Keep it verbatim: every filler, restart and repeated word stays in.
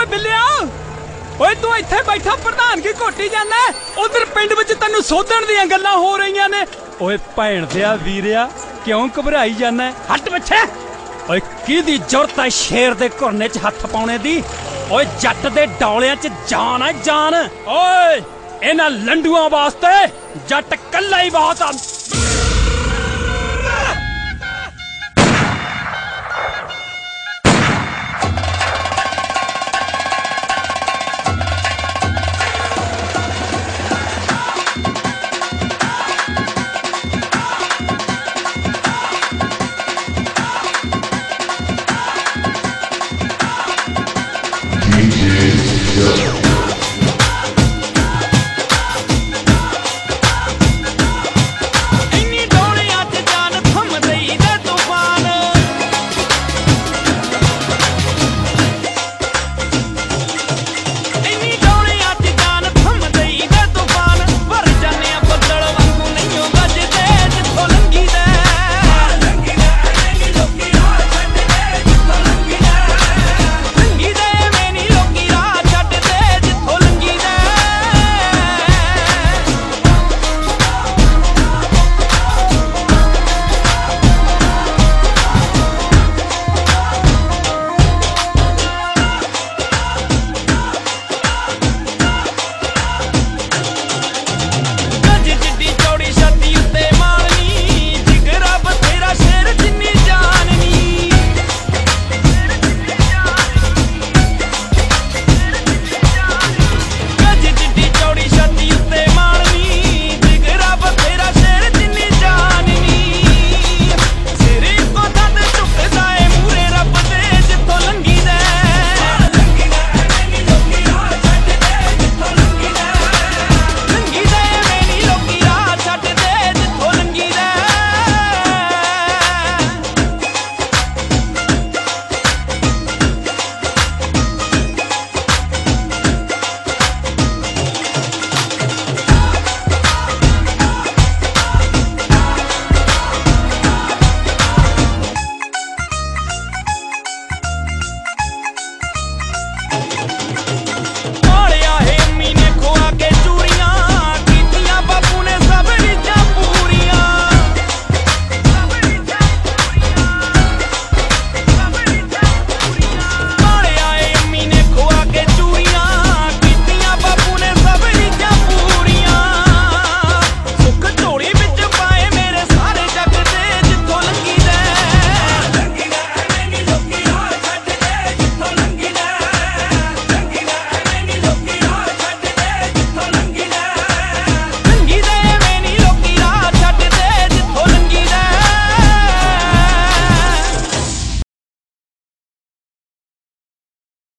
ਓਏ ਬਿੱਲਿਆ ਓਏ ਤੂੰ ਇੱਥੇ ਬੈਠਾ ਪ੍ਰਧਾਨਗੀ ਘੋਟੀ ਜਾਂਦਾ ਉਧਰ ਪਿੰਡ ਵਿੱਚ ਤੈਨੂੰ ਸੋਧਣ ਦੀਆਂ ਗੱਲਾਂ ਹੋ ਰਹੀਆਂ ਨੇ। ਓਏ ਭੈਣ ਦਿਆ ਵੀਰਿਆ ਕਿਉਂ ਘਬਰਾਈ ਜਾਂਦਾ? ਹੱਟ ਪਿੱਛੇ। ਓਏ ਕਿਹਦੀ ਜ਼ਰੂਰਤ ਹੈ ਸ਼ੇਰ ਦੇ ਘੁਰਨੇ 'ਚ ਹੱਥ ਪਾਉਣੇ ਦੀ? ਓਏ ਜੱਟ ਦੇ ਡੌਲਿਆਂ 'ਚ ਜਾਨ ਹੈ ਜਾਨ। ਓਏ ਇਹਨਾਂ ਲੰਡੂਆਂ ਵਾਸਤੇ ਜੱਟ ਕੱਲਾ ਹੀ ਬਹੁਤ ਆ।